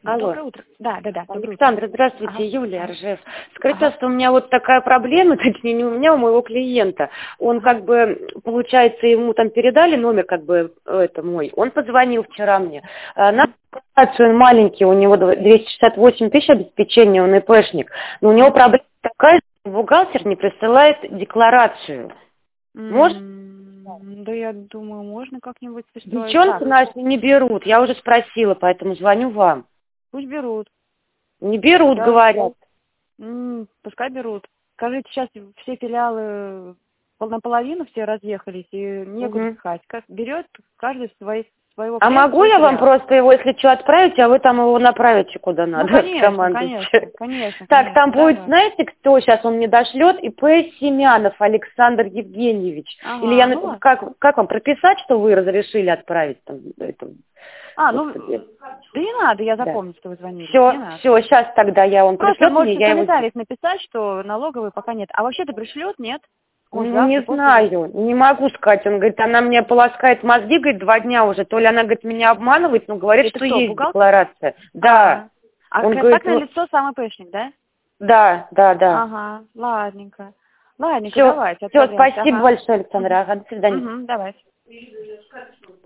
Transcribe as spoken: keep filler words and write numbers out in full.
Алло. Доброе утро. Да, да, да. Доброе Александр, утро. здравствуйте, Ага. Юлия Ржев. Скажите, Ага. что у меня вот такая проблема, точнее не у меня, а у моего клиента. Он Ага. как бы, получается, ему там передали номер, как бы, это мой. Он позвонил вчера мне. А, На Мгм. консультацию он маленький, у него двести шестьдесят восемь тысяч обеспечения, он ИПшник. Но у него проблема такая, что бухгалтер не присылает декларацию. Может? М, Да, я думаю, можно как-нибудь пристроить. Девчонки Так, наши не берут, я уже спросила, поэтому звоню вам. пусть берут. Не берут, Сейчас, говорят. м, пускай берут. Скажите, сейчас все филиалы пол- наполовину все разъехались и некуда Мгм. пихать. Как берет каждый свой, своего А клиента могу свой я вам филиал. просто его, если что, отправить, а вы там его направите куда Ну, надо, конечно, конечно, командуйте. конечно, Так, там конечно, будет, давай. знаете, кто сейчас он мне дошлет? ИП Семянов Александр Евгеньевич. Или я, Ага, ну напи- ладно. как, как вам, прописать, что вы разрешили отправить там, это, А, ну, господи. да не надо, я Да. запомню, что вы звонили. Не Все, надо. все, сейчас тогда я, он Просто пришлет мне, можете в я его... комментариях написать, что налоговой пока нет. А вообще-то пришлет, нет? Может, Ну, не завтра, послезавтра. знаю, не могу сказать. Он говорит, она мне полоскает мозги, говорит, два дня уже. То ли она, говорит, меня обманывает, но говорит, Это что кто, есть бухгалтер? декларация. Да. А, а Он говорит, контактное ну, лицо сам ИПшник, да? да, да, да. Ага, ладненько. Ладненько, Все, давайте, все, отправляйте. спасибо Ага. большое, Александра. Ага, до свидания. Угу, давайте.